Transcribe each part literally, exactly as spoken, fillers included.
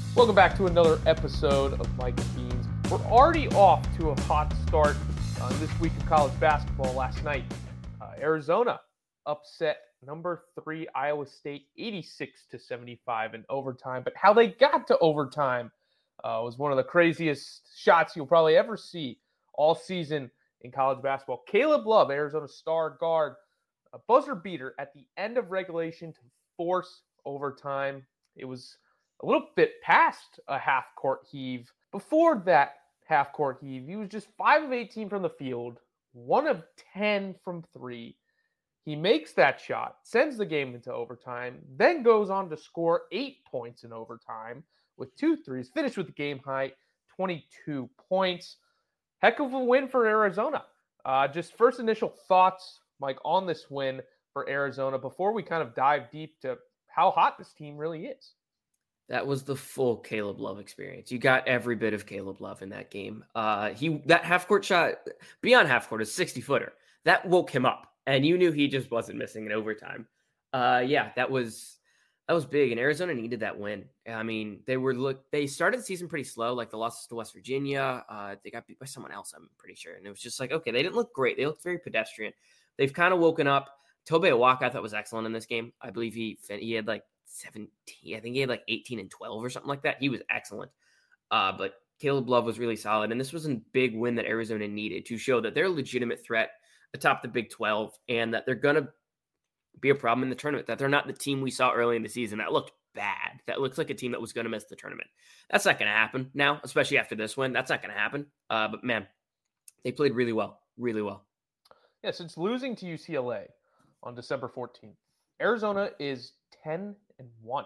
Welcome back to another episode of Mike and Beans. We're already off to a hot start uh, this week of college basketball. Last night, uh, Arizona upset number three Iowa State eighty-six to seventy-five in overtime. But how they got to overtime uh, was one of the craziest shots you'll probably ever see all season in college basketball. Caleb Love, Arizona star guard, a buzzer beater at the end of regulation to force overtime. It was a little bit past a half-court heave. Before that half-court heave, he was just five of eighteen from the field, one of ten from three. He makes that shot, sends the game into overtime, then goes on to score eight points in overtime with two threes, finished with the game high, twenty-two points. Heck of a win for Arizona. Uh, just first initial thoughts, Mike, on this win for Arizona before we kind of dive deep to how hot this team really is. That was the full Caleb Love experience. You got every bit of Caleb Love in that game. Uh, he that half court shot beyond half court, a sixty footer that woke him up, and you knew he just wasn't missing in overtime. Uh, yeah, that was that was big, and Arizona needed that win. I mean, they were look they started the season pretty slow, like the losses to West Virginia. Uh, they got beat by someone else, I'm pretty sure, and it was just like, okay, they didn't look great. They looked very pedestrian. They've kind of woken up. Tobe Awaka, I thought, was excellent in this game. I believe he he had like seventeen, I think he had like eighteen and twelve or something like that. He was excellent. Uh, but Caleb Love was really solid. And this was a big win that Arizona needed to show that they're a legitimate threat atop the Big twelve and that they're going to be a problem in the tournament, that they're not the team we saw early in the season that looked bad, that looks like a team that was going to miss the tournament. That's not going to happen now, especially after this win. That's not going to happen. Uh, but man, they played really well, really well. Yeah, since losing to U C L A on December fourteenth, Arizona is ten and one.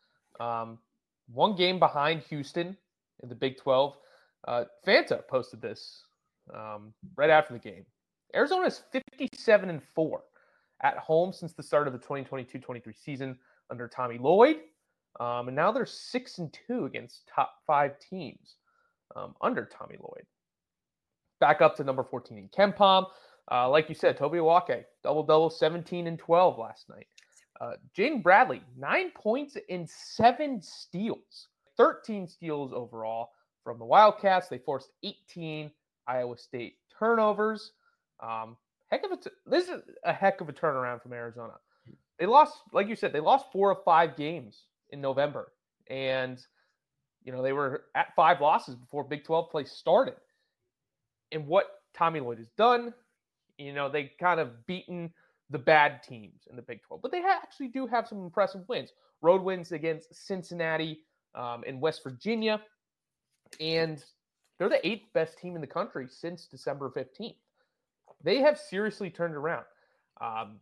Um, one game behind Houston in the Big twelve. Uh, Fanta posted this um, right after the game. Arizona is fifty-seven and four at home since the start of the twenty twenty-two twenty-three season under Tommy Lloyd. Um, and now they're six and two against top five teams um, under Tommy Lloyd. Back up to number fourteen in KenPom. Uh, like you said, Tobe Awaka, double-double, seventeen and twelve last night. Uh, Jaden Bradley, nine points and seven steals. thirteen steals overall from the Wildcats. They forced eighteen Iowa State turnovers. Um, heck of a t- this is a heck of a turnaround from Arizona. They lost, like you said, they lost four of five games in November. And, you know, they were at five losses before Big twelve play started. And what Tommy Lloyd has done, you know, they kind of beaten the bad teams in the Big twelve. But they ha- actually do have some impressive wins. Road wins against Cincinnati um, and West Virginia. And they're the eighth best team in the country since December fifteenth. They have seriously turned around. Um,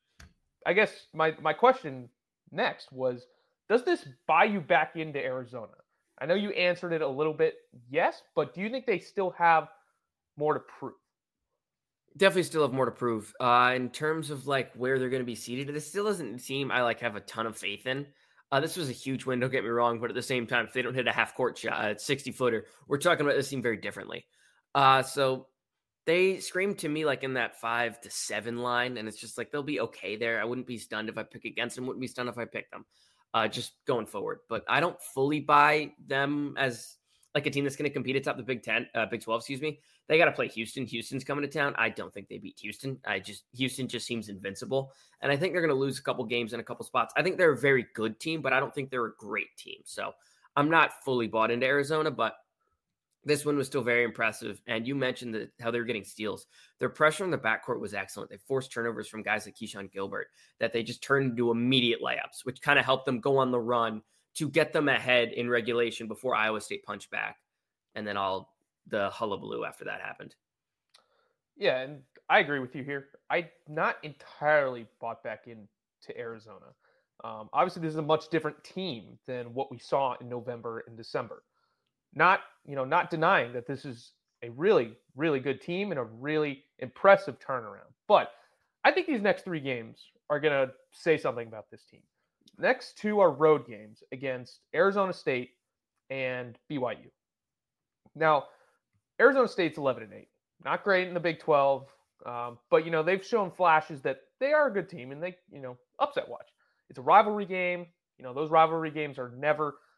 I guess my, my question next was, does this buy you back into Arizona? I know you answered it a little bit, yes, but do you think they still have more to prove? Definitely still have more to prove. Uh, in terms of like where they're going to be seated, this still doesn't seem I like have a ton of faith in. Uh, this was a huge win, don't get me wrong, but at the same time, if they don't hit a half court shot at sixty footer, we're talking about this team very differently. Uh, so they scream to me like in that five to seven line, and it's just like they'll be okay there. I wouldn't be stunned if I pick against them, wouldn't be stunned if I pick them. Uh, just going forward, but I don't fully buy them as like a team that's going to compete atop the Big Ten, uh, Big twelve, excuse me. They got to play Houston. Houston's coming to town. I don't think they beat Houston. I just Houston just seems invincible, and I think they're going to lose a couple games in a couple spots. I think they're a very good team, but I don't think they're a great team. So I'm not fully bought into Arizona, but this one was still very impressive. And you mentioned that how they were getting steals. Their pressure in the backcourt was excellent. They forced turnovers from guys like Keyshawn Gilbert that they just turned into immediate layups, which kind of helped them go on the run to get them ahead in regulation before Iowa State punched back. And then all the hullabaloo after that happened. Yeah, and I agree with you here. I'm not entirely bought back into Arizona. Um, obviously, this is a much different team than what we saw in November and December. Not, you know, not denying that this is a really, really good team and a really impressive turnaround. But I think these next three games are going to say something about this team. Next two are road games against Arizona State and B Y U. Now, Arizona State's eleven and eight. Not great in the Big twelve, um, but, you know, they've shown flashes that they are a good team and they, you know, upset watch. It's a rivalry game. You know, those rivalry games are never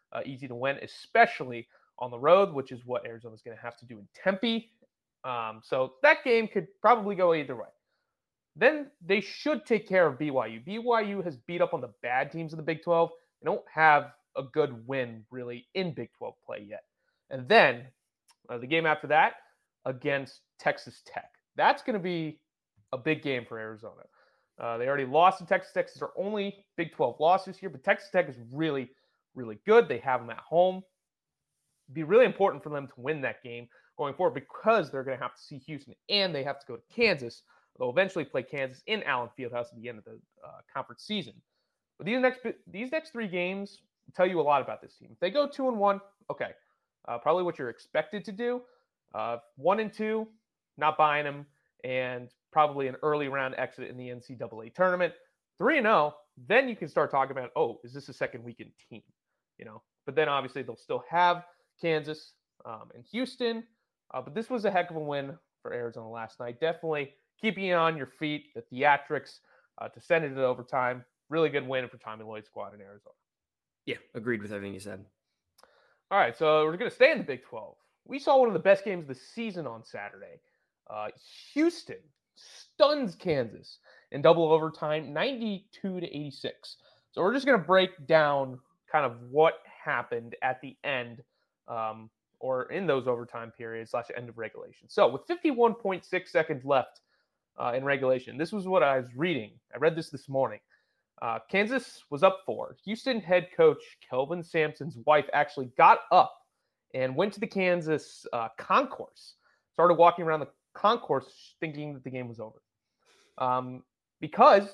uh, easy to win, especially on the road, which is what Arizona's going to have to do in Tempe. Um, so that game could probably go either way. Then they should take care of B Y U. B Y U has beat up on the bad teams in the Big twelve. They don't have a good win really in Big twelve play yet. And then uh, the game after that against Texas Tech. That's going to be a big game for Arizona. Uh, they already lost to Texas Tech. It's their only Big twelve loss this year, but Texas Tech is really, really good. They have them at home. It'd be really important for them to win that game going forward because they're going to have to see Houston and they have to go to Kansas. They'll eventually play Kansas in Allen Fieldhouse at the end of the uh, conference season. But these next these next three games tell you a lot about this team. If they go two and one, okay, uh, probably what you're expected to do. Uh, one and two, not buying them, and probably an early round exit in the N C double A tournament. Three and zero, then you can start talking about, oh, is this a second weekend team? You know, but then obviously they'll still have Kansas um, and Houston. Uh, but this was a heck of a win for Arizona last night. Definitely keeping you on your feet, the theatrics uh, to send it to overtime. Really good win for Tommy Lloyd's squad in Arizona. Yeah, agreed with everything you said. All right, so we're going to stay in the Big twelve. We saw one of the best games of the season on Saturday. Uh, Houston stuns Kansas in double overtime, ninety-two to eighty-six. So we're just going to break down kind of what happened at the end um, or in those overtime periods slash end of regulation. So with fifty-one point six seconds left uh, in regulation, this was what I was reading. I read this this morning. Uh, Kansas was up four. Houston head coach Kelvin Sampson's wife actually got up and went to the Kansas uh, concourse, started walking around the concourse thinking that the game was over. Um, because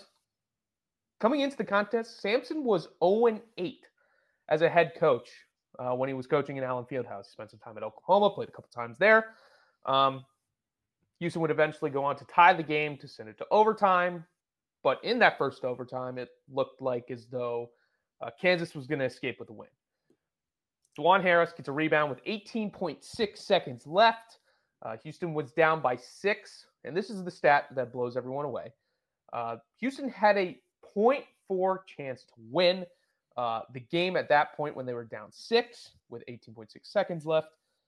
coming into the contest, Sampson was oh and eight as a head coach uh, when he was coaching in Allen Fieldhouse. He spent some time at Oklahoma, played a couple times there. Um, Houston would eventually go on to tie the game to send it to overtime. But in that first overtime, it looked like as though uh, Kansas was going to escape with a win. Juwan Harris gets a rebound with eighteen point six seconds left. Uh, Houston was down by six, and this is the stat that blows everyone away. Uh, Houston had a point four chance to win uh, the game at that point when they were down six with eighteen point six seconds left.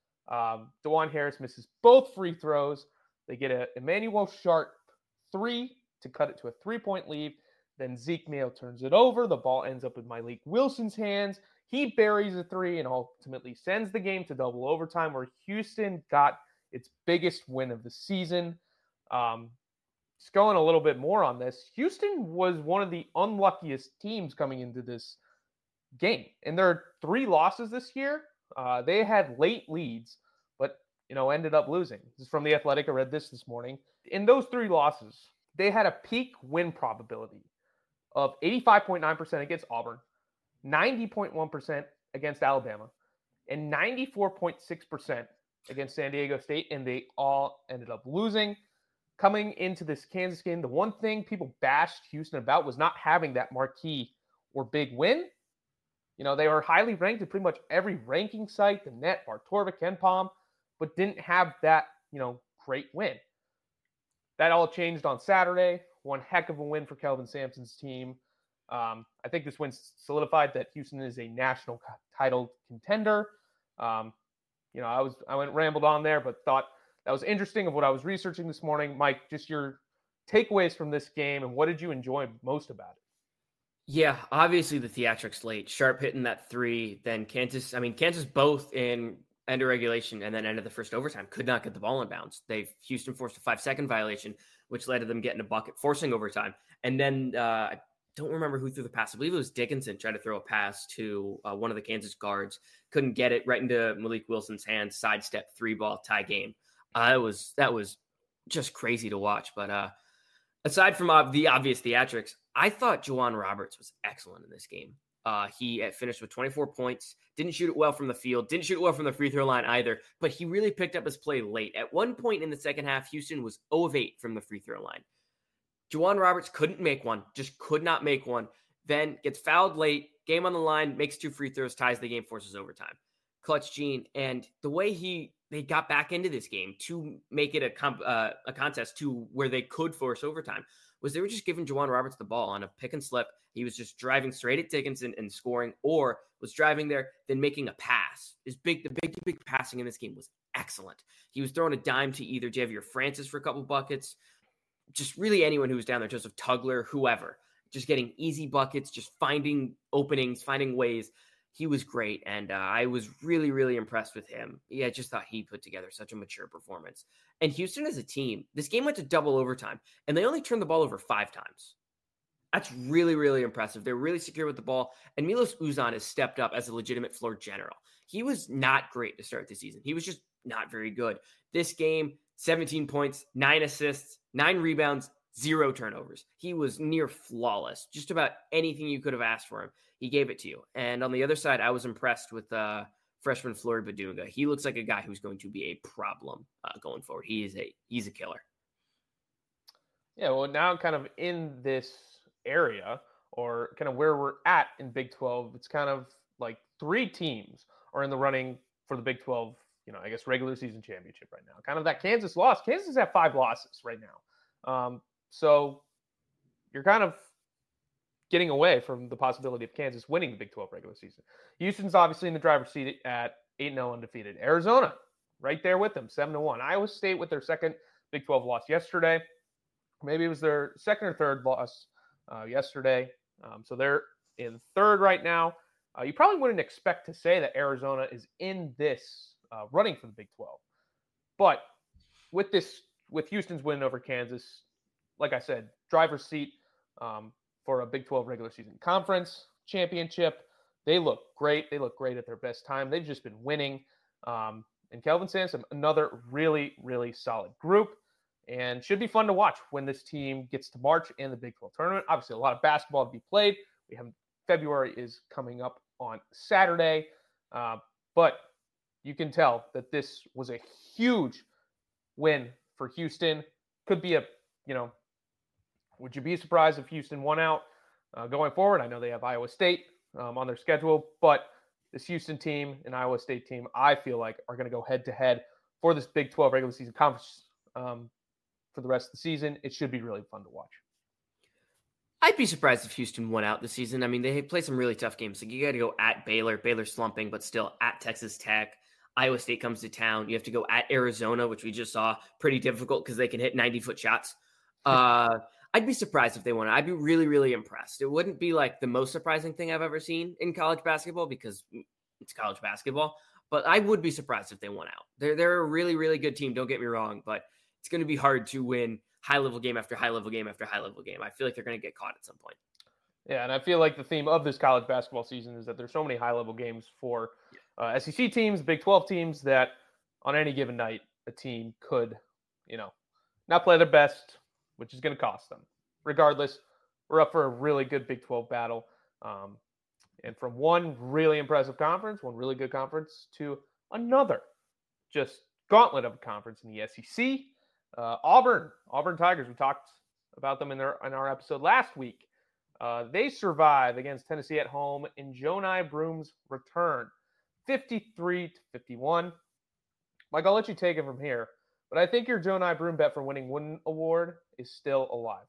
Um, Juwan Harris misses both free throws. They get a Emmanuel Sharp three to cut it to a three-point lead. Then Zeke Mayo turns it over. The ball ends up in Malik Wilson's hands. He buries a three and ultimately sends the game to double overtime where Houston got its biggest win of the season. Um, just going a little bit more on this, Houston was one of the unluckiest teams coming into this game. In their three losses this year, uh, they had late leads, but you know ended up losing. This is from The Athletic. I read this this morning. In those three losses, they had a peak win probability of eighty-five point nine percent against Auburn, ninety point one percent against Alabama, and ninety-four point six percent against San Diego State, and they all ended up losing. Coming into this Kansas game, the one thing people bashed Houston about was not having that marquee or big win. You know, they were highly ranked in pretty much every ranking site, the Net, Bar Torvik, KenPom, but didn't have that, you know, great win. That all changed on Saturday. One heck of a win for Kelvin Sampson's team. Um, I think this win solidified that Houston is a national title contender. Um, you know, I was I went rambled on there, but thought that was interesting of what I was researching this morning. Mike, just your takeaways from this game and what did you enjoy most about it? Yeah, obviously the theatrics late. Sharp hitting that three, then Kansas. I mean, Kansas both in end of regulation and then end of the first overtime could not get the ball in bounds. They Houston forced a five second violation, which led to them getting a bucket, forcing overtime. And then uh, I don't remember who threw the pass. I believe it was Dickinson tried to throw a pass to uh, one of the Kansas guards, couldn't get it right into Malik Wilson's hands. Sidestep three ball tie game. Uh, it was that was just crazy to watch. But uh, aside from uh, the obvious theatrics, I thought Juwan Roberts was excellent in this game. Uh, he finished with twenty-four points, didn't shoot it well from the field, didn't shoot it well from the free throw line either, but he really picked up his play late. At one point in the second half, Houston was zero of eight from the free throw line. Juwan Roberts couldn't make one, just could not make one, then gets fouled late, game on the line, makes two free throws, ties the game, forces overtime. Clutch Gene, and the way he they got back into this game to make it a, comp, uh, a contest to where they could force overtime was they were just giving Juwan Roberts the ball on a pick and slip. He was just driving straight at Dickinson and scoring, or was driving there, then making a pass. His big, the big, big passing in this game was excellent. He was throwing a dime to either Javier Francis for a couple buckets, just really anyone who was down there, Joseph Tugler, whoever, just getting easy buckets, just finding openings, finding ways. He was great, and uh, I was really, really impressed with him. Yeah, I just thought he put together such a mature performance. And Houston as a team, this game went to double overtime, and they only turned the ball over five times. That's really, really impressive. They're really secure with the ball, and Milos Uzan has stepped up as a legitimate floor general. He was not great to start the season. He was just not very good. This game, seventeen points, nine assists, nine rebounds, zero turnovers. He was near flawless. Just about anything you could have asked for him, he gave it to you. And on the other side, I was impressed with uh, freshman Flory Badunga. He looks like a guy who's going to be a problem uh, going forward. He is a he's a killer. Yeah, well, now kind of in this area, or kind of where we're at in Big twelve, it's kind of like three teams are in the running for the Big twelve, you know, I guess regular season championship right now. Kind of that Kansas loss. Kansas is at five losses right now. Um, so you're kind of getting away from the possibility of Kansas winning the Big twelve regular season. Houston's obviously in the driver's seat at eight and oh undefeated. Arizona right there with them, seven to one. Iowa State with their second Big twelve loss yesterday. Maybe it was their second or third loss uh, yesterday. Um, so they're in third right now. Uh, you probably wouldn't expect to say that Arizona is in this uh, running for the Big twelve. But with this, with Houston's win over Kansas, like I said, driver's seat um, for a Big twelve regular season conference championship. They look great. They look great at their best time. They've just been winning. Um, and Kelvin Sampson, another really, really solid group. And should be fun to watch when this team gets to March in the Big twelve tournament. Obviously, a lot of basketball to be played. We have February is coming up on Saturday. Uh, but you can tell that this was a huge win for Houston. Could be a, you know, would you be surprised if Houston won out uh, going forward? I know they have Iowa State um, on their schedule, but this Houston team and Iowa State team, I feel like, are going to go head to head for this Big twelve regular season conference um, for the rest of the season. It should be really fun to watch. I'd be surprised if Houston won out this season. I mean, they play some really tough games. Like, you got to go at Baylor. Baylor slumping, but still at Texas Tech. Iowa State comes to town. You have to go at Arizona, which we just saw, pretty difficult because they can hit ninety-foot shots. Uh, I'd be surprised if they won. I'd be really, really impressed. It wouldn't be like the most surprising thing I've ever seen in college basketball because it's college basketball, but I would be surprised if they won out. They're, they're a really, really good team. Don't get me wrong, but it's going to be hard to win high-level game after high-level game after high-level game. I feel like they're going to get caught at some point. Yeah, and I feel like the theme of this college basketball season is that there's so many high-level games for uh, S E C teams, Big twelve teams, that on any given night, a team could, you know, not play their best, which is going to cost them. Regardless, we're up for a really good Big twelve battle. Um, and from one really impressive conference, one really good conference, to another just gauntlet of a conference in the S E C. Uh, Auburn, Auburn Tigers, we talked about them in, their, in our episode last week. Uh, they survive against Tennessee at home in Johni Broome's return, fifty-three to fifty-one. Mike, I'll let you take it from here, but I think your Johni Broome bet for winning one award is still alive.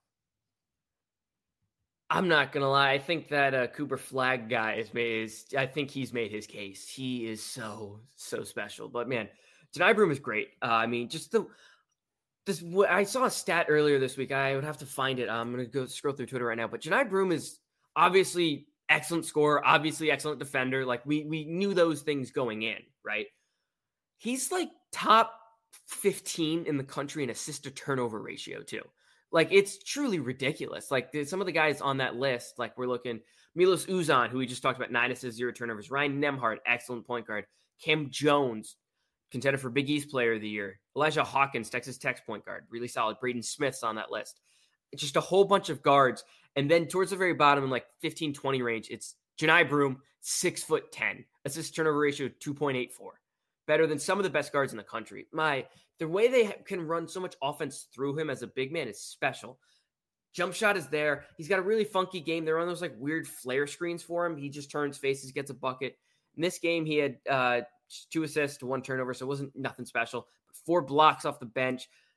I'm not going to lie. I think that uh, Cooper Flagg guy is made his, I think he's made his case. He is so, so special. But man, Johni Broome is great. Uh, I mean, just the, this, I saw a stat earlier this week. I would have to find it. I'm going to go scroll through Twitter right now. But Johni Broome is obviously excellent scorer, obviously excellent defender. Like we we knew those things going in, right? He's like top fifteen in the country in assist to turnover ratio too. Like it's truly ridiculous. Like some of the guys on that list, like we're looking Milos Uzan, who we just talked about, nine assists, zero turnovers. Ryan Nembhard, excellent point guard. Cam Jones, contender for Big East Player of the Year. Elijah Hawkins, Texas Tech's point guard, really solid. Braden Smith's on that list. It's just a whole bunch of guards. And then towards the very bottom in like fifteen, twenty range, it's Johni Broome, six foot ten. Assist turnover ratio two point eight four. Better than some of the best guards in the country. My, the way they can run so much offense through him as a big man is special. Jump shot is there. He's got a really funky game. They're on those like weird flare screens for him. He just turns faces, gets a bucket. In this game, he had uh, two assists to one turnover, so it wasn't nothing special. But four blocks off the bench.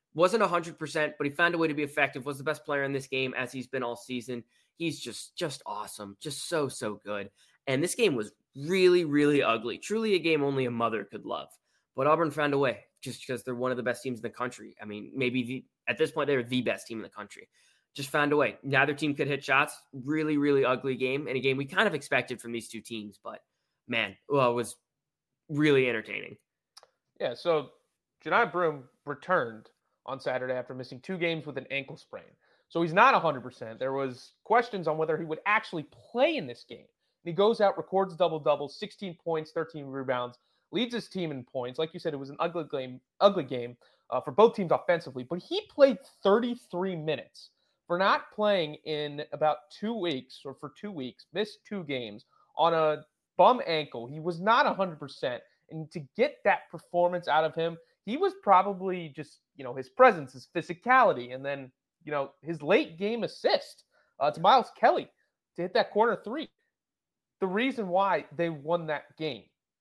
Wasn't one hundred percent, but he found a way to be effective, was the best player in this game as he's been all season. He's just, just awesome. Just so, so good. And this game was really, really ugly. Truly a game only a mother could love. But Auburn found a way just because they're one of the best teams in the country. I mean, maybe the, at this point, they're the best team in the country. Just found a way. Neither team could hit shots. Really, really ugly game. And a game we kind of expected from these two teams. But, man, well, it was really entertaining. Yeah, so Johni Broome returned on Saturday after missing two games with an ankle sprain. So he's not one hundred percent. There was questions on whether he would actually play in this game. And he goes out, records double-double, sixteen points, thirteen rebounds, leads his team in points. Like you said, it was an ugly game, ugly game uh, for both teams offensively. But he played thirty-three minutes for not playing in about two weeks or for two weeks, missed two games on a bum ankle. He was not one hundred percent. And to get that performance out of him, he was probably just, you know, his presence, his physicality, and then, you know, his late game assist uh, to Miles Kelly to hit that corner three. The reason why they won that game.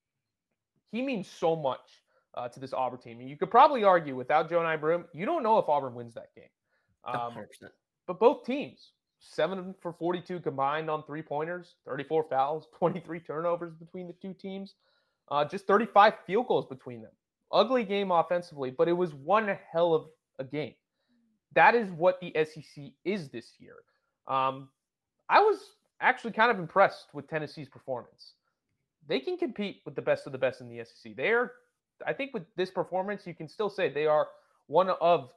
He means so much uh, to this Auburn team. And you could probably argue without Johni Broome, you don't know if Auburn wins that game. Um, one hundred percent. But both teams, seven for forty-two combined on three-pointers, thirty-four fouls, twenty-three turnovers between the two teams, uh, just thirty-five field goals between them. Ugly game offensively, but it was one hell of a game. That is what the S E C is this year. Um, I was actually kind of impressed with Tennessee's performance. They can compete with the best of the best in the S E C. They are, I think with this performance, you can still say they are one of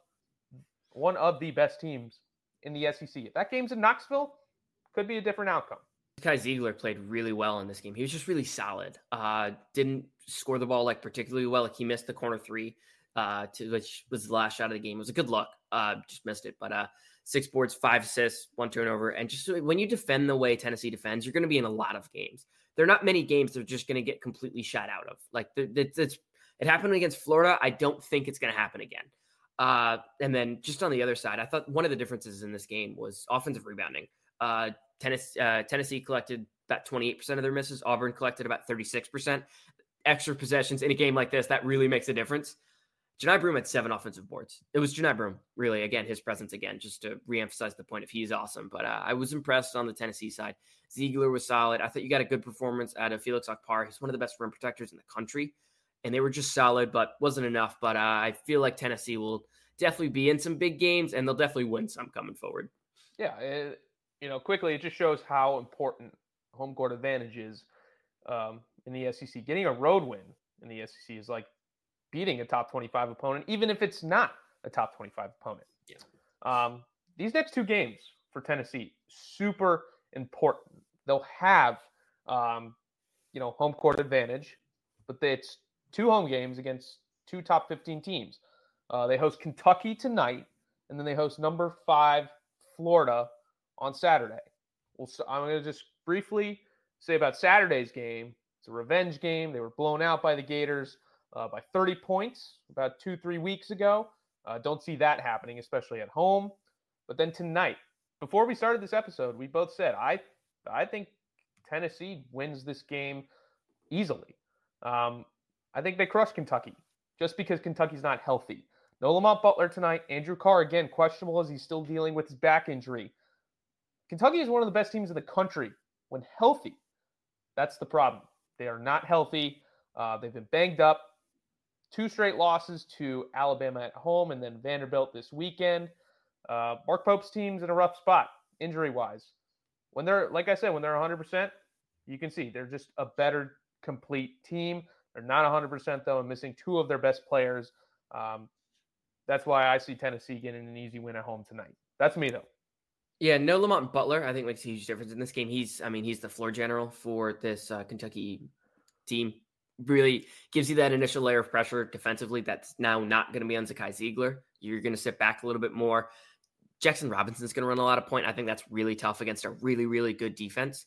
one of the best teams in the S E C. If that game's in Knoxville, could be a different outcome. Kai Ziegler played really well in this game. He was just really solid. Uh, didn't score the ball like particularly well. Like he missed the corner three, uh, to, which was the last shot of the game. It was a good look. Uh, just missed it. But uh, six boards, five assists, one turnover. And just when you defend the way Tennessee defends, you're going to be in a lot of games. There are not many games they're just going to get completely shot out of. Like it's, it's, it happened against Florida. I don't think it's going to happen again. Uh, and then just on the other side, I thought one of the differences in this game was offensive rebounding. Uh, Tennessee, uh, Tennessee collected about twenty-eight percent of their misses. Auburn collected about thirty-six percent. Extra possessions in a game like this, that really makes a difference. Johni Broome had seven offensive boards. It was Johni Broome, really, again, his presence again, just to reemphasize the point of he's awesome. But uh, I was impressed on the Tennessee side. Ziegler was solid. I thought you got a good performance out of Felix Okpara. He's one of the best rim protectors in the country. And they were just solid, but wasn't enough. But uh, I feel like Tennessee will definitely be in some big games, and they'll definitely win some coming forward. Yeah, it, you know, quickly, it just shows how important home court advantage is um, in the S E C. Getting a road win in the S E C is like beating a top twenty-five opponent, even if it's not a top twenty-five opponent. Yeah. Um, these next two games for Tennessee, super important. They'll have, um, you know, home court advantage, but it's two home games against two top fifteen teams. Uh, they host Kentucky tonight, and then they host number five Florida on Saturday. Well, so I'm going to just briefly say about Saturday's game. It's a revenge game. They were blown out by the Gators uh, by thirty points about two, three weeks ago. Uh, don't see that happening, especially at home. But then tonight, before we started this episode, we both said, I I think Tennessee wins this game easily. Um, I think they crush Kentucky just because Kentucky's not healthy. No Lamont Butler tonight. Andrew Carr, again, questionable as he's still dealing with his back injury. Kentucky is one of the best teams in the country when healthy. That's the problem. They are not healthy. Uh, they've been banged up. Two straight losses to Alabama at home and then Vanderbilt this weekend. Uh, Mark Pope's team's in a rough spot, injury-wise. When they're, like I said, when they're one hundred percent, you can see they're just a better complete team. They're not one hundred percent, though, and missing two of their best players. Um, that's why I see Tennessee getting an easy win at home tonight. That's me, though. Yeah, no Lamont Butler, I think makes a huge difference in this game. He's, I mean, he's the floor general for this uh, Kentucky team. Really gives you that initial layer of pressure defensively that's now not going to be on Zakai Ziegler. You're going to sit back a little bit more. Jackson Robinson's going to run a lot of point. I think that's really tough against a really, really good defense.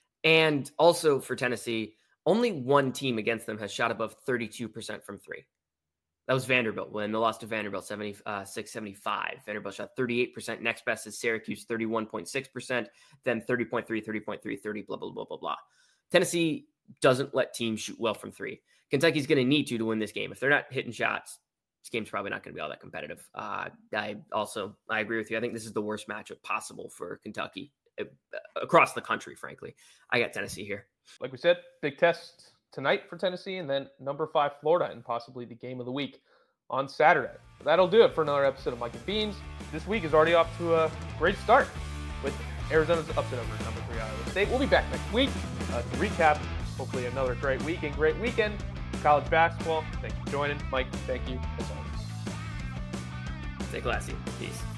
And also for Tennessee, only one team against them has shot above thirty-two percent from three. That was Vanderbilt when they lost to Vanderbilt seventy-six seventy-five. Vanderbilt shot thirty-eight percent. Next best is Syracuse, thirty-one point six percent. Then thirty point three, thirty point three, thirty, blah, blah, blah, blah, blah. Tennessee doesn't let teams shoot well from three. Kentucky's going to need to to win this game. If they're not hitting shots, this game's probably not going to be all that competitive. Uh, I also, I agree with you. I think this is the worst matchup possible for Kentucky uh, across the country, frankly. I got Tennessee here. Like we said, big test tonight for Tennessee, and then number five Florida, and possibly the game of the week on Saturday. But that'll do it for another episode of Mike and Beans. This week is already off to a great start with Arizona's upset over number three Iowa State. We'll be back next week uh, to recap hopefully another great week and great weekend college basketball. Thanks for joining. Mike, thank you as always. Stay classy. Peace.